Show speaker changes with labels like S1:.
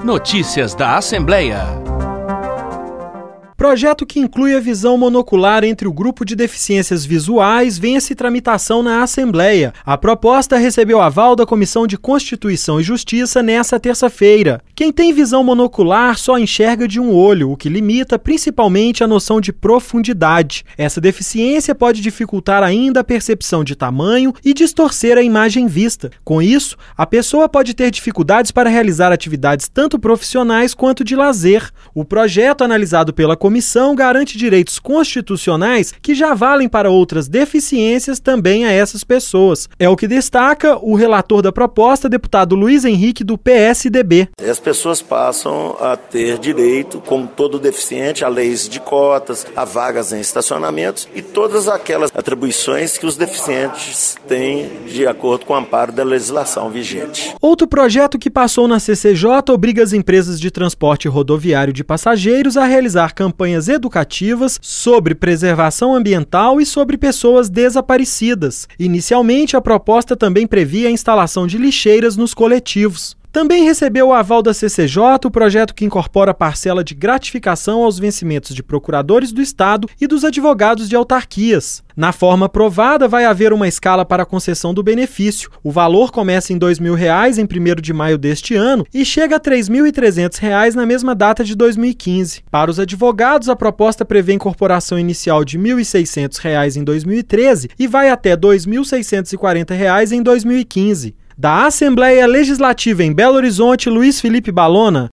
S1: Notícias da Assembleia.
S2: Projeto que inclui a visão monocular entre o grupo de deficiências visuais vence tramitação na Assembleia. A proposta recebeu aval da Comissão de Constituição e Justiça nesta terça-feira. Quem tem visão monocular só enxerga de um olho, o que limita principalmente a noção de profundidade. Essa deficiência pode dificultar ainda a percepção de tamanho e distorcer a imagem vista. Com isso, a pessoa pode ter dificuldades para realizar atividades tanto profissionais quanto de lazer. O projeto analisado pela comissão garante direitos constitucionais que já valem para outras deficiências também a essas pessoas. É o que destaca o relator da proposta, deputado Luiz Henrique, do PSDB.
S3: As pessoas passam a ter direito, como todo deficiente, a leis de cotas, a vagas em estacionamentos e todas aquelas atribuições que os deficientes têm de acordo com o amparo da legislação vigente.
S2: Outro projeto que passou na CCJ obriga as empresas de transporte rodoviário de passageiros a realizar campanhas educativas sobre preservação ambiental e sobre pessoas desaparecidas. Inicialmente, a proposta também previa a instalação de lixeiras nos coletivos. Também recebeu o aval da CCJ o projeto que incorpora parcela de gratificação aos vencimentos de procuradores do Estado e dos advogados de autarquias. Na forma aprovada, vai haver uma escala para a concessão do benefício. O valor começa em R$ 2.000 em 1º de maio deste ano e chega a R$ 3.300 na mesma data de 2015. Para os advogados, a proposta prevê incorporação inicial de R$ 1.600 em 2013 e vai até R$ 2.640 em 2015. Da Assembleia Legislativa em Belo Horizonte, Luiz Felipe Balona.